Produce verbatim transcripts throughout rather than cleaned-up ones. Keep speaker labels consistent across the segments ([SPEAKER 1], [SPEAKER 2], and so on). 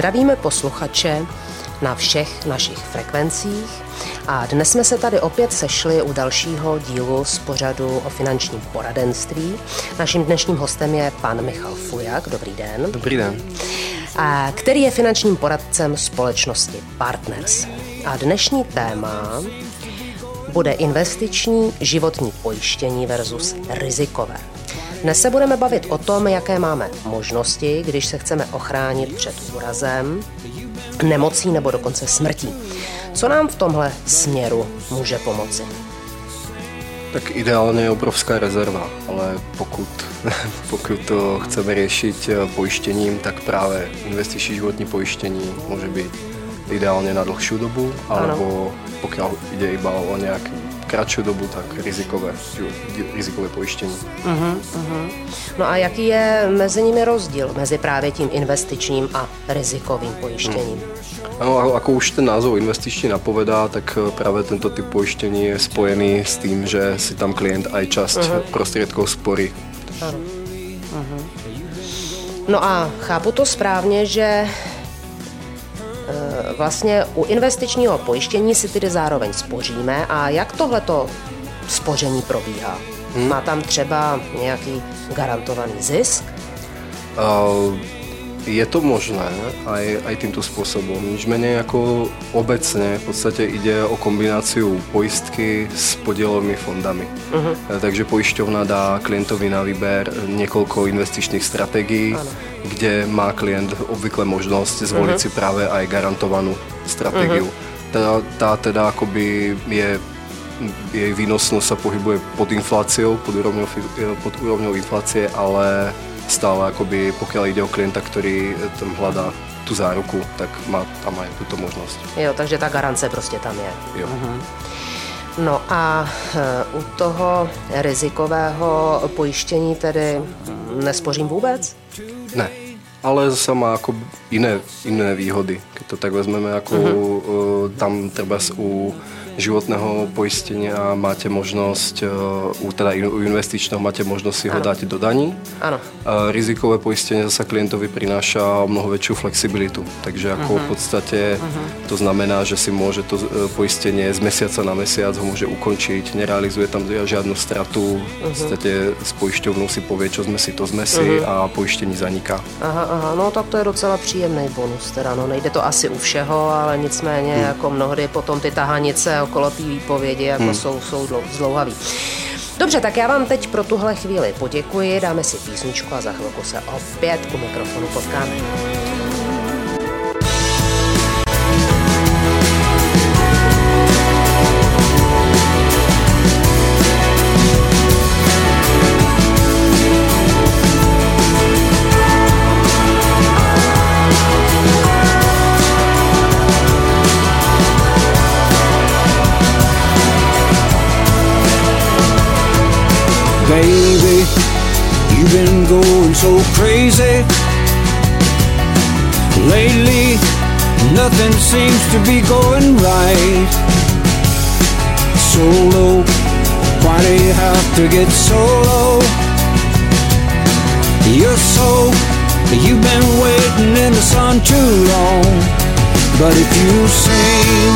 [SPEAKER 1] Zdravíme posluchače na všech našich frekvencích a dnes jsme se tady opět sešli u dalšího dílu z pořadu o finančním poradenství. Naším dnešním hostem je pan Michal Fujak. Dobrý den.
[SPEAKER 2] Dobrý den.
[SPEAKER 1] A který je finančním poradcem společnosti Partners. A dnešní téma bude investiční životní pojištění versus rizikové. Dnes se budeme bavit o tom, jaké máme možnosti, když se chceme ochránit před úrazem, nemocí nebo dokonce smrtí. Co nám v tomhle směru může pomoci?
[SPEAKER 2] Tak ideálně je obrovská rezerva, ale pokud, pokud to chceme řešit pojištěním, tak právě investiční životní pojištění může být ideálně na dlhšiu dobu, alebo ano. Pokud jde iba o nějak kratší dobu, tak rizikové, rizikové pojištění. Uh-huh, uh-huh.
[SPEAKER 1] No a jaký je mezi nimi rozdíl, mezi právě tím investičním a rizikovým pojištěním?
[SPEAKER 2] Hmm. Ano, ako už ten názov investiční napovedá, tak právě tento typ pojištění je spojený s tím, že si tam klient aj časť uh-huh. prostriedkov sporí.
[SPEAKER 1] Ano. Uh-huh. No a chápu to správně, že vlastně u investičního pojištění si tedy zároveň spoříme. A jak tohleto spoření probíhá? Hmm. Má tam třeba nějaký garantovaný zisk?
[SPEAKER 2] Uh, je to možné aj, aj týmto spôsobom. Ničmenej ako obecne v podstate ide o kombináciu poistky s podielovými fondami. Uh-huh. Takže poisťovna dá klientovi na výber niekoľko investičných stratégií, ano. kde má klient obvykle možnosť zvoliť uh-huh. si práve aj garantovanú stratégiu. Uh-huh. Tá, tá teda akoby je, jej výnosnosť sa pohybuje pod infláciou, pod úrovňou, pod úrovňou inflácie, ale stále akoby, pokiaľ ide o klienta, ktorý tam hľadá tú záruku, tak má tam aj túto možnosť.
[SPEAKER 1] Jo, takže ta garance prostě tam je.
[SPEAKER 2] Jo.
[SPEAKER 1] Uh-huh. No a uh, u toho rizikového pojištění tedy nespořím vůbec?
[SPEAKER 2] Ne, ale zase má ako iné, iné výhody. Keď to tak vezmeme, ako uh-huh. uh, tam treba u životného poistenia máte možnosť, u teda u investičného máte možnosť si ho ano. dať do daní.
[SPEAKER 1] Áno.
[SPEAKER 2] Rizikové poistenie zasa klientovi prináša mnoho väčšiu flexibilitu. Takže ako uh-huh. v podstate uh-huh. to znamená, že si môže to poistenie z mesiaca na mesiac ho môže ukončiť, nerealizuje tam žiadnu stratu. Uh-huh. V podstate s poisťovnou si povie, čo sme si, to sme si uh-huh. a pojištění zaniká. Aha,
[SPEAKER 1] aha, no tak to je docela příjemný bonus teda, no nejde to asi u všeho, ale nicméně hmm. jako mnohdy potom ty tahanice okolo té výpovědi jako hmm. jsou, jsou zdlouhavý. Dobře, tak já vám teď pro tuhle chvíli poděkuji, dáme si písničku a za chvilku se opět u mikrofonu potkáme.
[SPEAKER 3] Baby, you've been going so crazy lately, nothing seems to be going right. Solo, why do you have to get so low? You're so, you've been waiting in the sun too long. But if you sing,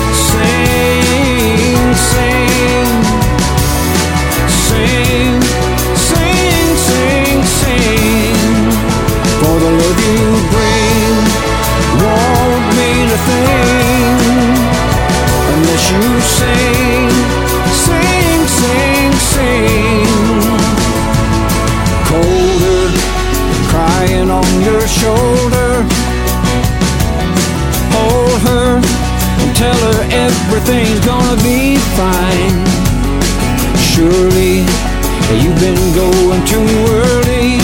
[SPEAKER 3] sing, sing, Sing, sing, sing, sing, for the love you bring won't mean a thing unless you sing, sing, sing, sing. Colder, crying on your shoulder, hold her and tell her everything's gonna be fine. Surely you've been going too early.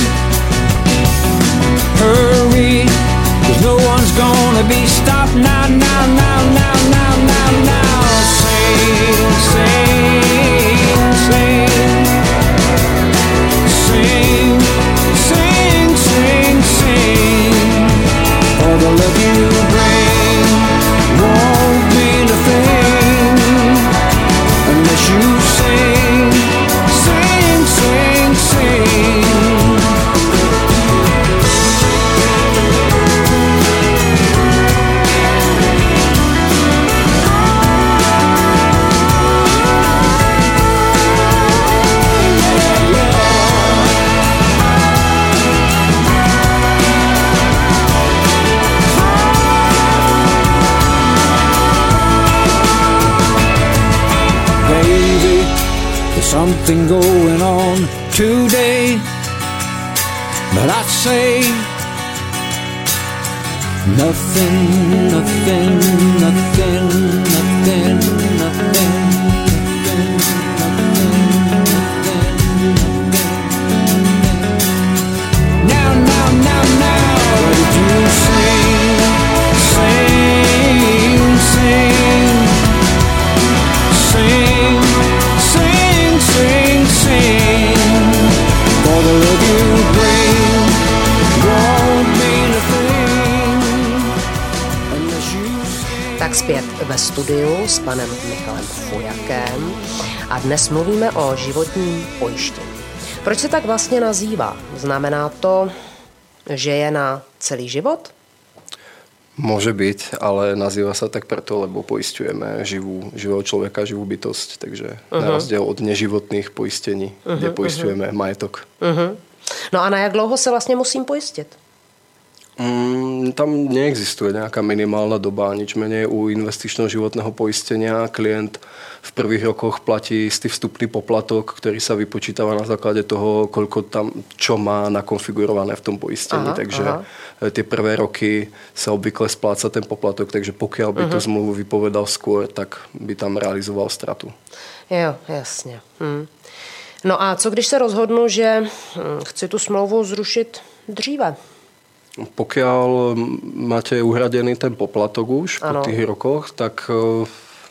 [SPEAKER 3] Hurry, 'cause no one's gonna be stopped now, now, now, now, now, now, now. Sing, sing, sing, sing, sing, sing, sing. For the love you bring won't mean a thing unless you sing, sing, sing, sing. something going on today. But I'd say nothing, nothing, nothing, nothing, nothing. Now, now, now, now, what did you sing, sing, sing, sing, sing, sing, sing, for the love you bring won't mean a thing unless you sing.
[SPEAKER 1] Tak zpět ve studiu s panem Michalem Fujakem a dnes mluvíme o životním pojištění. Proč se tak vlastně nazývá? Znamená to, že je na celý život?
[SPEAKER 2] Môže byť, ale nazýva sa tak preto, lebo poisťujeme živú, živého človeka, živú bytosť, takže uh-huh. na rozdiel od neživotných poistení, uh-huh, kde poisťujeme uh-huh. majetok.
[SPEAKER 1] Uh-huh. No a na jak dlouho se vlastně musím pojistit?
[SPEAKER 2] Mm, tam neexistuje nejaká minimálna doba, nič menej u investičného životného poistenia. Klient v prvých rokoch platí istý vstupný poplatok, ktorý sa vypočítava na základe toho, koľko tam čo má nakonfigurované v tom poistení. Aha, takže aha. tie prvé roky sa obvykle spláca ten poplatok, takže pokiaľ by uh-huh. tú zmluvu vypovedal skôr, tak by tam realizoval stratu.
[SPEAKER 1] Jo, jasně. Hm. No a co když se rozhodnu, že chci tu smlouvu zrušit dříve?
[SPEAKER 2] Pokiaľ máte uhradený ten poplatok už ano. po tých rokoch, tak uh,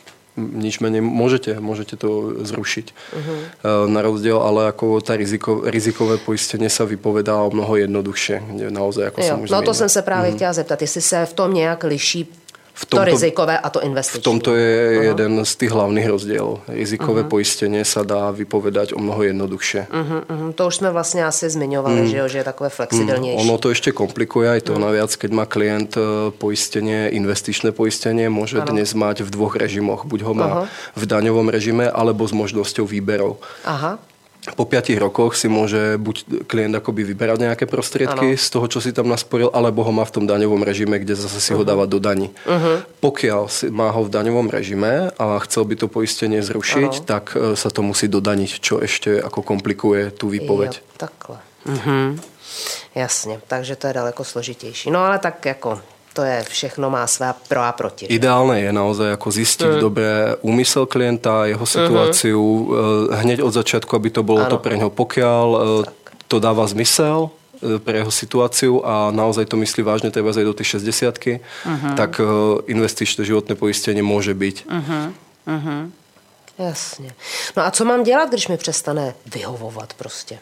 [SPEAKER 2] nič menej môžete, môžete to zrušiť. Uh-huh. Uh, na rozdiel, ale ako tá riziko, rizikové poistenie sa vypovedá o mnoho jednoduchšie. Naozaj, ako
[SPEAKER 1] jo,
[SPEAKER 2] som už
[SPEAKER 1] no
[SPEAKER 2] zmienil.
[SPEAKER 1] to jsem se právě uh-huh. chtěla zeptat, jestli se v tom nějak liší v tomto, to rizikové a to investiční.
[SPEAKER 2] V tomto je uh-huh. jeden z tých hlavných rozdielov. Rizikové uh-huh. poistenie sa dá vypovedať o mnoho jednoduchšie. Uh-huh,
[SPEAKER 1] uh-huh. To už jsme vlastně asi zmiňovali, uh-huh. že, jo, že je takové flexibilnější.
[SPEAKER 2] Uh-huh. Ono to ešte komplikuje aj to uh-huh. naviac, keď má klient poistenie, investičné poistenie, môže ano. dnes mať v dvoch režimoch. Buď ho má uh-huh. v daňovom režime, alebo s možnosťou výberov. Aha. Po piatich rokoch si môže buď klient akoby vyberať nejaké prostriedky ano. z toho, čo si tam nasporil, alebo ho má v tom daňovom režime, kde zase si uh-huh. ho dáva do daní. Uh-huh. Pokiaľ si má ho v daňovom režime a chcel by to poistenie zrušiť, ano. tak sa to musí dodaniť, čo ešte ako komplikuje tú výpoveď.
[SPEAKER 1] Jo, takhle. Uh-huh. Jasně, takže to je daleko složitější. No ale tak jako... To je všechno, má své pro a proti.
[SPEAKER 2] Ideálne je naozaj ako zistiť mm. dobré úmysel klienta, jeho situáciu, mm-hmm. hneď od začiatku, aby to bolo ano. to pre ňo. Pokiaľ tak. to dáva zmysel pre jeho situáciu a naozaj to myslí vážne, treba aj do tej šesťdesiatky, mm-hmm. tak investičné životné poistenie môže byť. Mm-hmm.
[SPEAKER 1] Mm-hmm. Jasně. No a co mám dělat, když mi přestane vyhovovat prostě?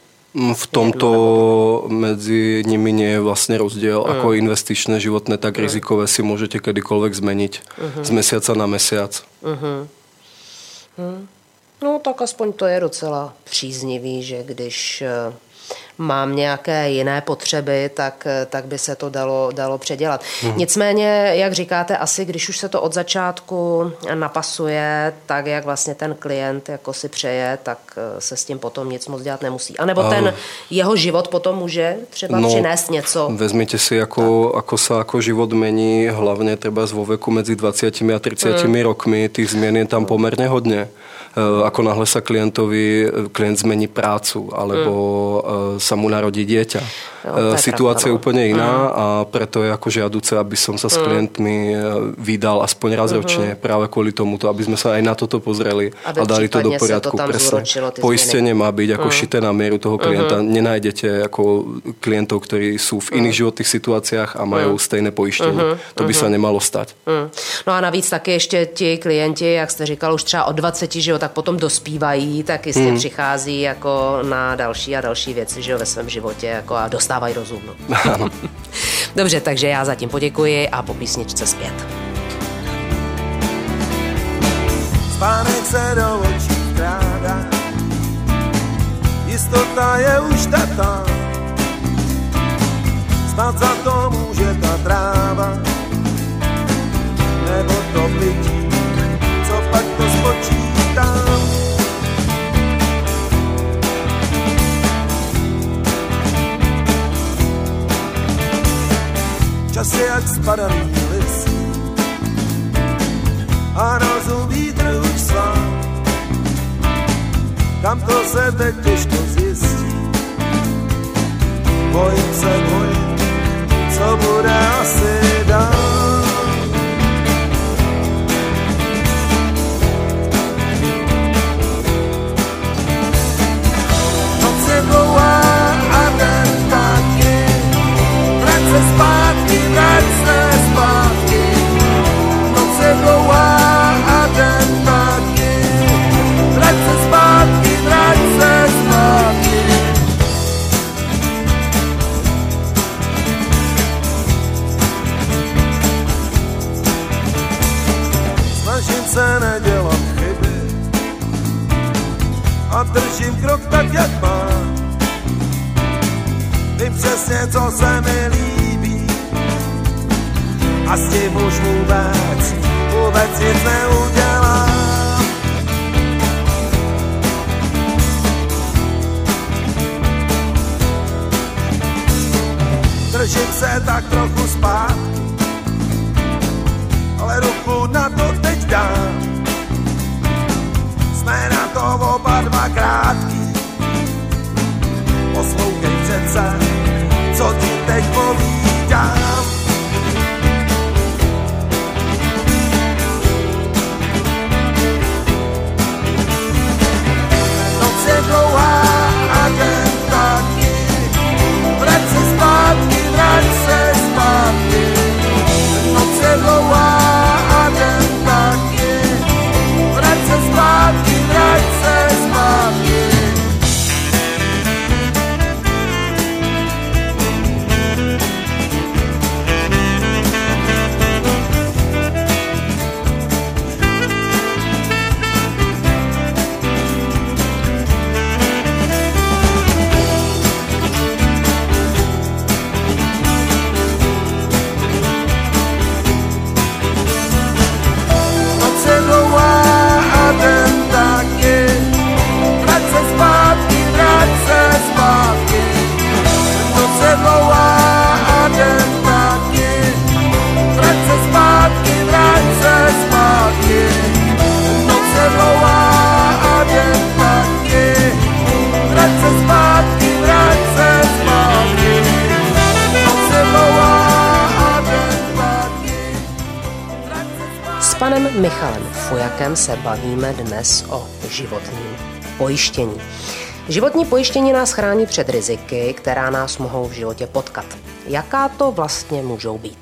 [SPEAKER 2] V tomto medzi nimi nie je vlastne rozdiel. Mm. Ako investičné, životné, tak mm. rizikové si môžete kedykoľvek zmeniť. Mm-hmm. Z mesiaca na mesiac. Mm-hmm.
[SPEAKER 1] Mm. No tak aspoň to je docela příznivý, že když mám nějaké jiné potřeby, tak, tak by se to dalo, dalo předělat. Mm. Nicméně, jak říkáte, asi když už se to od začátku napasuje, tak jak vlastně ten klient jako si přeje, tak se s tím potom nic moc dělat nemusí. A nebo a... ten jeho život potom může třeba no, přinést něco.
[SPEAKER 2] Vezmite si, ako, ako sa ako život mení, hlavne treba vo veku medzi dvadsiatimi a tridsiatimi mm. rokmi. Tých zmien je tam pomerne hodne. Ako náhle sa klientovi, klient zmení prácu, alebo mm. sa mu narodí dieťa. Jo, situácia je úplne iná mm. a preto je ako žiaduce, aby som sa s klientmi vydal aspoň raz mm-hmm. ročne práve kvôli tomuto, aby sme sa aj na toto pozreli aby a dali to do poriadku. To presne. Poistenie má byť ako mm. šité na mieru toho klienta. Mm-hmm. Nenájdete ako klientov, ktorí sú v iných mm. životných situáciách a majú mm. stejné poistenie. Mm-hmm. To by sa nemalo stať.
[SPEAKER 1] Mm. No a navíc taky ještě ti klienti, jak jste říkal, už třeba od dvaceti, že jo, tak potom dospívají, tak jistě mm. přichází jako na další a další věci, že jo, ve svém životě jako a dostávají rozum. No. Dobře, takže já zatím poděkuji a po písničce zpět.
[SPEAKER 4] Spánek se do očí vkrádá, jistota je už tatá, snad za to může ta tráva, nebo to pití, co pak to spočítám. Čas je jak spadaný list a rozum vítr už svá. Tamto se teď těžko zjistí. Bojím se, bojím, co bude asi dál. Noc je dlouhá a den taky, vrať se zpátky, vrať se zpátky. Noc je dlouhá a den taky, vrať se zpátky, vrať se zpátky. Snažím se nedělat chyby a držím krok tak, jak mám. Vím přesně, co se mi líbí a s tím už vůbec, vůbec nic neudělám. Držím se tak trochu zpátky, ale ruku na to teď dám. Jsme na to oba dva krátký, poslouchej přece, co ti teď povídám. Noc je dlouhá a den taky, vrať se zpátky, vrať se zpátky. Noc je dlouhá a den taky, vrať se zpátky, vrať se zpátky.
[SPEAKER 1] S panem Michalem Fujakem se bavíme dnes o životním pojištění. Životní pojištění nás chrání před riziky, která nás mohou v životě potkat. Jaká to vlastně můžou být?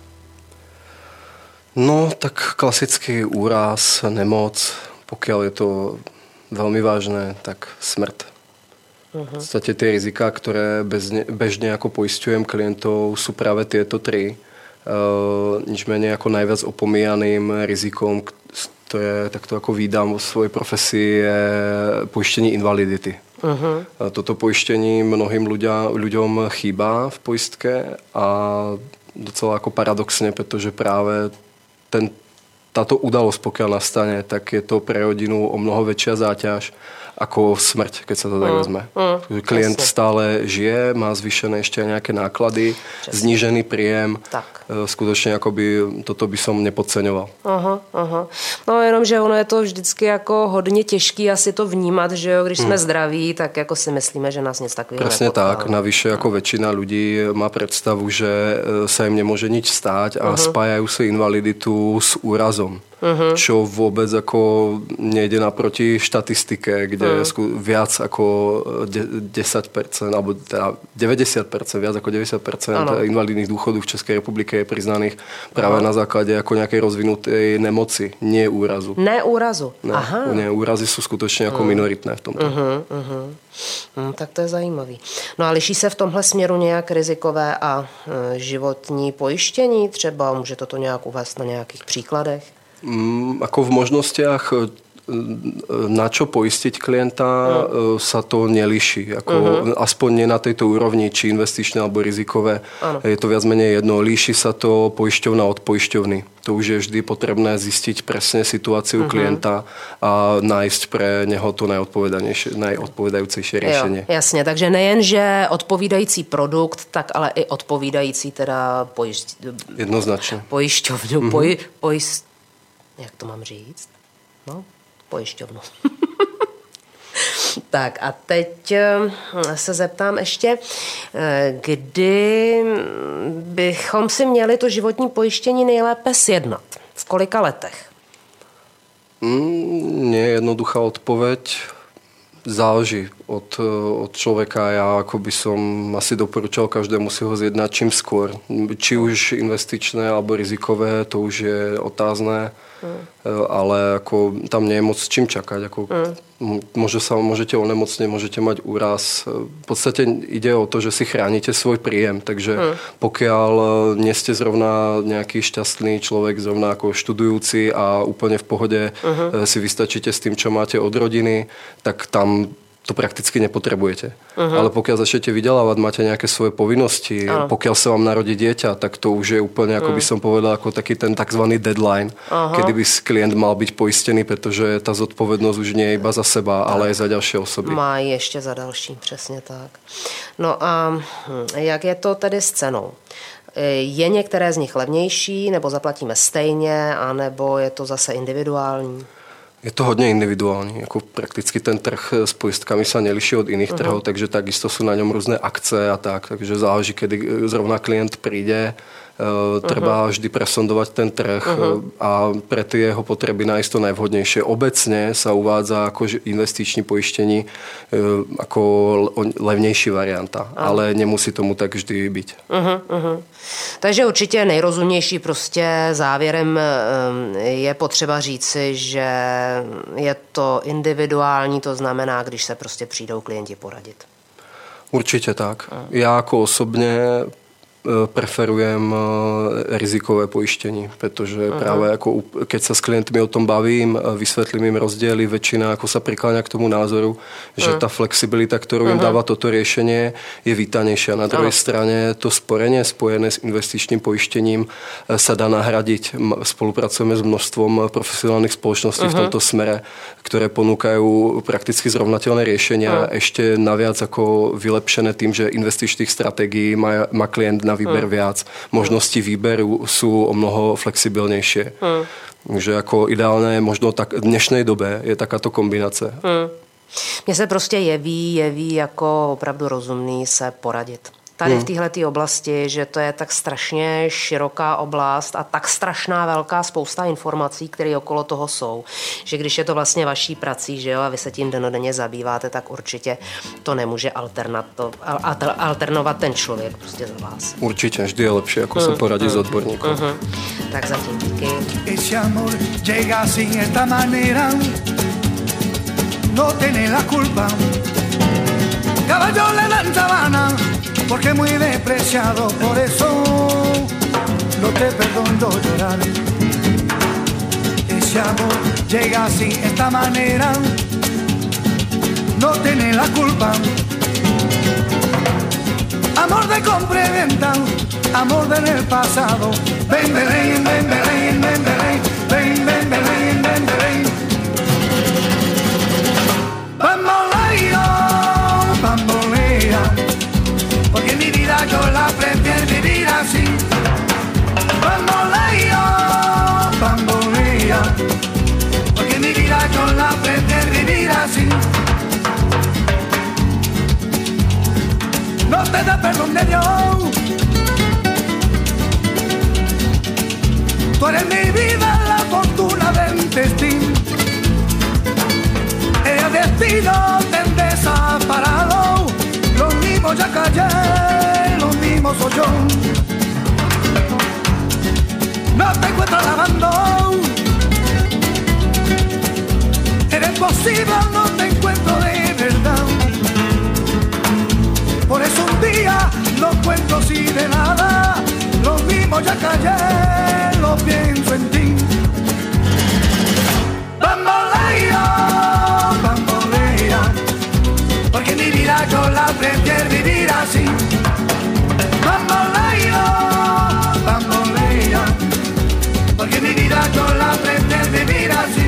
[SPEAKER 2] No, tak klasický úraz, nemoc, pokiaľ je to veľmi vážné, tak smrt. Uh-huh. V podstate tie rizika, ktoré bezne, bežne ako poisťujem klientov, sú práve tieto tri. Uh, nič menej ako najviac opomíjaným rizikom, ktoré takto ako vídam vo svojej profesii, je pojištení invalidity. Uh-huh. Toto pojištení mnohým ľudia, ľuďom chýba v poistke a docela ako paradoxne, pretože práve ten, táto udalosť, pokiaľ nastane, tak je to pre rodinu o mnoho väčšia záťaž ako smrť, keď sa to tak vezme. Mm, mm, Klient jasne. Stále žije, má zvýšené ešte nejaké náklady, Česne. Znížený príjem. Tak. Skutečně jakoby, toto by som nepodceňoval. Aha,
[SPEAKER 1] aha. No jenom, že ono je to vždycky jako hodně těžký asi to vnímat, že jo, když jsme hmm. zdraví, tak jako si myslíme, že nás nic takového
[SPEAKER 2] Presne nepotká. Tak, navyše jako väčšina ľudí má predstavu, že sa im nemôže nič stáť a uh-huh. spájajú si invaliditu s úrazom. Uh-huh. Čo vôbec ako nejde naproti štatistike, kde uh-huh. je viac ako desať percent alebo teda deväťdesiat percent, viac ako deväťdesiat percent ano. Invalidných dôchodov v Českej republike je priznaných práve uh-huh. na základe ako nejakej rozvinutej nemoci, nie úrazu.
[SPEAKER 1] Ne úrazu.
[SPEAKER 2] Ne, Aha. Nie, úrazy sú skutočne ako uh-huh. minoritné v tomto.
[SPEAKER 1] Uh-huh, uh-huh. Hmm, tak to je zajímavý. No a liší se v tomhle směru nějak rizikové a e, životní pojištění? Třeba může to nějak uvést na nějakých příkladech?
[SPEAKER 2] Mm, ako v možnostiach na čo poistiť klienta mm. sa to neliší. Ako mm-hmm. aspoň nie na tejto úrovni, či investičné alebo rizikové. Ano. Je to viac menej jedno. Líši sa to poisťovna od poisťovny. To už je vždy potrebné zistiť presne situáciu mm-hmm. klienta a nájsť pre neho to najodpovedajúcejšie riešenie.
[SPEAKER 1] Jo, jasně, takže nejen, že odpovídající produkt, tak ale i odpovídající teda pojišť...
[SPEAKER 2] Jednoznačně.
[SPEAKER 1] Pojišťovnu. Mm-hmm. Poj, pojist... Jak to mám říct? No, pojišťovnu. Tak a teď se zeptám ještě, kdy bychom si měli to životní pojištění nejlépe sjednat? V kolika letech?
[SPEAKER 2] Mm, nie je jednoduchá odpoveď. Záleží od, od človeka. Ja ako by som asi doporučal každému si ho zjednať čím skôr. Či už investičné alebo rizikové, to už je otázné. Mm. Ale ako, tam nie je moc čím čakať. Ako, mm. môže sa, môžete onemocniť, môžete mať úraz. V podstate ide o to, že si chránite svoj príjem. Takže mm. pokiaľ nie ste zrovna nejaký šťastný človek, zrovna ako študujúci a úplne v pohode mm. si vystačíte s tým, čo máte od rodiny, tak tam to prakticky nepotrebujete. Uh-huh. Ale pokiaľ začnete vydelávať, máte nejaké svoje povinnosti, uh-huh. pokiaľ sa vám narodí dieťa, tak to už je úplne, ako by som povedal, ako taký ten takzvaný deadline, uh-huh. kedy by klient mal byť poistený, pretože tá zodpovednosť už nie je iba za seba, ale aj za ďalšie osoby.
[SPEAKER 1] Má ještě za další, přesně tak. No a jak je to tedy s cenou? Je některé z nich levnější, nebo zaplatíme stejně, anebo je to zase individuální?
[SPEAKER 2] Je to hodně individuální, jako prakticky ten trh s pojistkami sa neliší od iných uh-huh. trhov, takže takisto sú na ňom různé akce a tak, takže záleží, kedy zrovna klient príde, uh, treba uh-huh. vždy presondovať ten trh uh-huh. a pre ty jeho potreby nájsť to najvhodnejšie. Obecne sa uvádza ako investiční pojištění uh, ako levnější varianta, uh-huh. ale nemusí tomu tak vždy byť.
[SPEAKER 1] Uh-huh, uh-huh. Takže určitě nejrozumnější prostě závěrem je potřeba říci, že je to individuální, to znamená, když se prostě přijdou klienti poradit.
[SPEAKER 2] Určitě tak. Já jako osobně preferujem rizikové pojištění, pretože uh-huh. práve ako, keď sa s klientmi o tom bavím, vysvetlím im rozdiely, väčšina ako sa prikláňa k tomu názoru, že uh-huh. tá flexibilita, ktorú uh-huh. im dáva toto riešenie, je vítanejšia. Na druhej uh-huh. strane to sporenie spojené s investičným pojištením sa dá nahradiť. Spolupracujeme s množstvom profesionálnych spoločností uh-huh. v tomto smere, ktoré ponúkajú prakticky zrovnateľné riešenia, uh-huh. ešte naviac ako vylepšené tým, že investičných stratégií má, má klient na výber hmm. viac. Možnosti výberu sú o mnoho flexibilnější. Hmm. Takže jako ideálné možno tak v dnešnej dobe je takáto kombinace.
[SPEAKER 1] Hmm. Mně se prostě jeví, jeví jako opravdu rozumný se poradit. Tady hmm. v téhleté oblasti, že to je tak strašně široká oblast a tak strašná velká spousta informací, které okolo toho jsou, že když je to vlastně vaší prací, že jo, a vy se tím dennodenně zabýváte, tak určitě to nemůže alternovat ten člověk prostě za vás.
[SPEAKER 2] Určitě, vždy je lepší, jako hmm. se poradit hmm. s odborníkem. Hmm.
[SPEAKER 1] Tak zatím díky.
[SPEAKER 4] Ese amor llega sin esta manera, no tiene la culpa. Caballo le dan sabana, porque muy despreciado, por eso no te perdono llorar. Ese amor llega así, esta manera, no tiene la culpa. Amor de compra y venta, amor del pasado. Ven, ven, ven, ven, ven, ven, ven, ven, ven, ven, ven, ven. Bamboleo, bambolea, porque mi vida yo la prefiero vivir así. Bamboleo, bambolea, porque mi vida yo la prefiero vivir así. No te da perdón de Dios. Tú eres mi vida, la fortuna del destino. El destino te desaparado. Los mismos ya callé, los mismos soy yo. No te encuentro lavando. Eres posible, no te encuentro de verdad. Por eso un día los cuento así de nada. Los mismos ya callé, lo pienso en ti. Bamboleo, bambolea, porque mi vida yo la prefiero vivir así. Bamboleo, bambolea, porque mi vida yo la prefiero vivir así.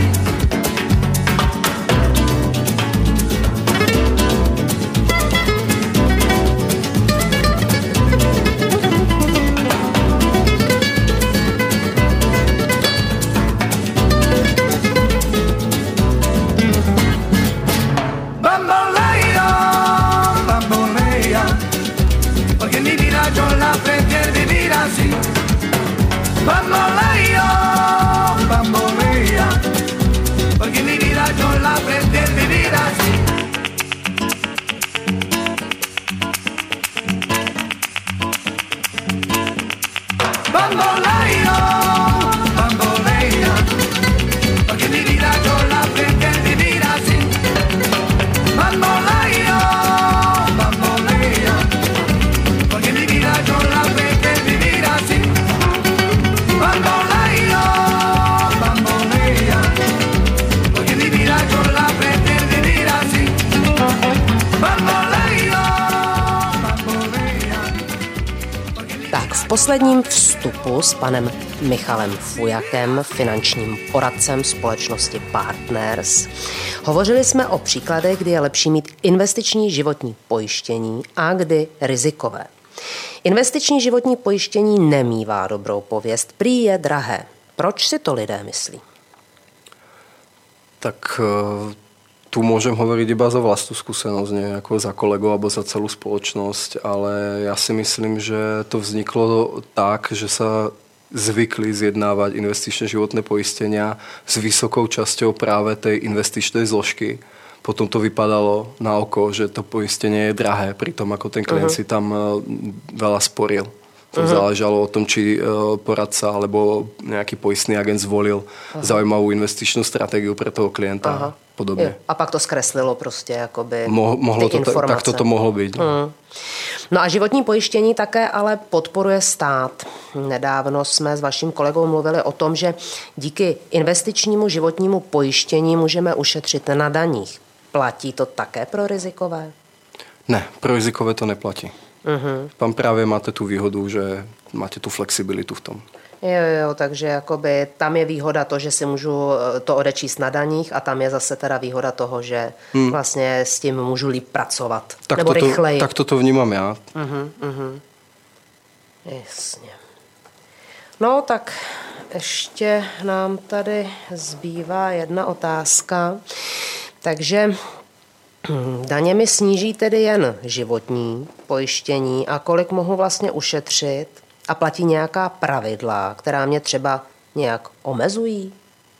[SPEAKER 1] posledním vstupu s panem Michalem Fujakem, finančním poradcem společnosti Partners, hovořili jsme o příkladech, kdy je lepší mít investiční životní pojištění a kdy rizikové. Investiční životní pojištění nemívá dobrou pověst, prý je drahé. Proč si to lidé myslí?
[SPEAKER 2] Tak tu môžem hovoriť iba za vlastnú skúsenosť, nie ako za kolegov alebo za celú spoločnosť, ale ja si myslím, že to vzniklo tak, že sa zvykli zjednávať investičné životné poistenia s vysokou časťou práve tej investičnej zložky. Potom to vypadalo na oko, že to poistenie je drahé, pritom ako ten klient uh-huh. si tam veľa sporil. To uh-huh. záležalo o tom, či poradca alebo nejaký poistný agent zvolil uh-huh. zaujímavú investičnú stratégiu pre toho klienta. Uh-huh. Podobně.
[SPEAKER 1] A pak to zkreslilo prostě jakoby
[SPEAKER 2] Mo- mohlo
[SPEAKER 1] ty
[SPEAKER 2] to
[SPEAKER 1] informace.
[SPEAKER 2] Tak to, to mohlo být. No.
[SPEAKER 1] Hmm. no a životní pojištění také ale podporuje stát. Nedávno jsme s vaším kolegou mluvili o tom, že díky investičnímu životnímu pojištění můžeme ušetřit na daních. Platí to také pro rizikové?
[SPEAKER 2] Ne, pro rizikové to neplatí.
[SPEAKER 1] Uh-huh.
[SPEAKER 2] Tam právě máte tu výhodu, že máte tu flexibilitu v tom.
[SPEAKER 1] Jo, jo, takže jakoby tam je výhoda to, že si můžu to odečíst na daních a tam je zase teda výhoda toho, že hmm. vlastně s tím můžu líp pracovat.
[SPEAKER 2] Tak
[SPEAKER 1] nebo
[SPEAKER 2] to,
[SPEAKER 1] rychleji.
[SPEAKER 2] Tak to, to vnímám já.
[SPEAKER 1] Uh-huh, uh-huh. Jasně. No tak ještě nám tady zbývá jedna otázka. Takže daně mi sníží tedy jen životní pojištění a kolik mohu vlastně ušetřit? A platí nějaká pravidla, která mě třeba nějak omezují?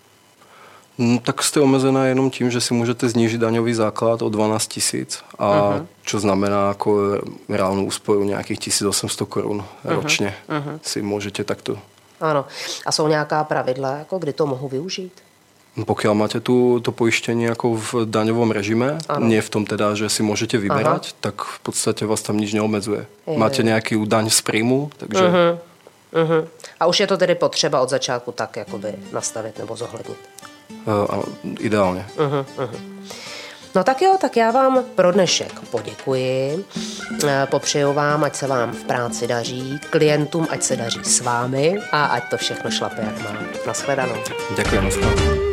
[SPEAKER 2] No, tak jste omezená jenom tím, že si můžete znížit daňový základ o dvanásť tisíc, a uh-huh. čo znamená jako reálnou úsporu nějakých tisíc osm set korun uh-huh. ročně. Uh-huh. Si můžete takto.
[SPEAKER 1] Ano. A jsou nějaká pravidla, jako kdy to mohu využít?
[SPEAKER 2] Pokiaľ máte tu, to pojištění jako v daňovom režime, ano. nie v tom teda, že si můžete vyberať, Aha. tak v podstatě vás tam nič neomedzuje. Je, máte nějaký daň z príjmu, takže... Uh-huh.
[SPEAKER 1] Uh-huh. A už je to tedy potřeba od začátku tak jakoby nastavit nebo zohlednit?
[SPEAKER 2] Uh, ano, ideálně.
[SPEAKER 1] Uh-huh. Uh-huh. No tak jo, tak já vám pro dnešek poděkuji. Popřeju vám, ať se vám v práci daří, klientům, ať se daří s vámi a ať to všechno šlape, jak má. Nashledanou.
[SPEAKER 2] Děkuji, nashledanou.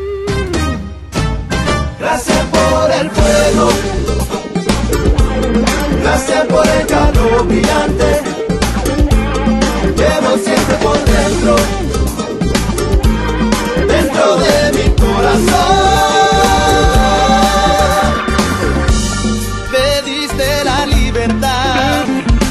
[SPEAKER 4] Gracias por el fuego, gracias por el calor brillante, llevo siempre por dentro, dentro de mi corazón. Me diste la libertad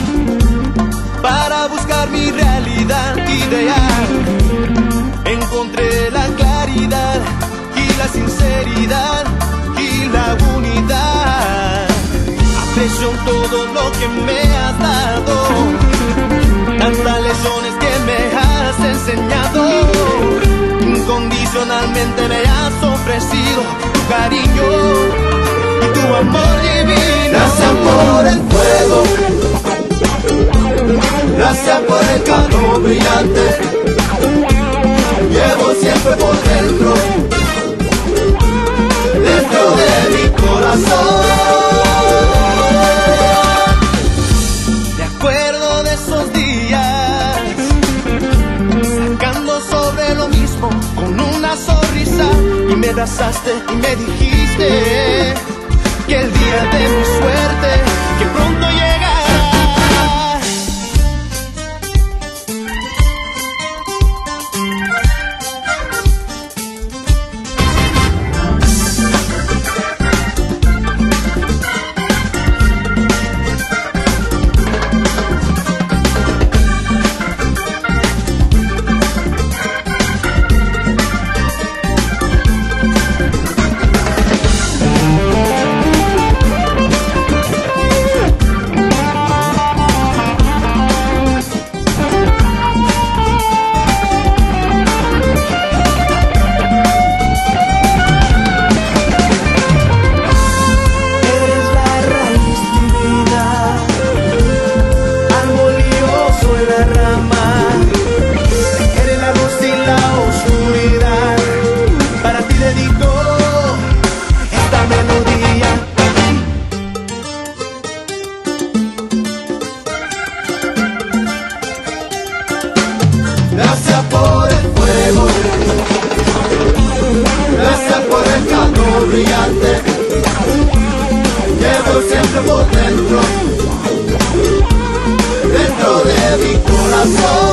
[SPEAKER 4] para buscar mi realidad ideal, encontré la claridad y la sinceridad y la unidad. Aprecio todo lo que me has dado, tantas lecciones que me has enseñado. Incondicionalmente me has ofrecido tu cariño y tu amor divino. Gracias por el fuego, gracias por el calor brillante, llevo siempre por dentro, dentro de mi corazón. Me acuerdo de esos días, sacando sobre lo mismo con una sonrisa, y me abrazaste y me dijiste que el día de mi suerte, que pronto llegará. llevo dentro, dentro de mi corazón.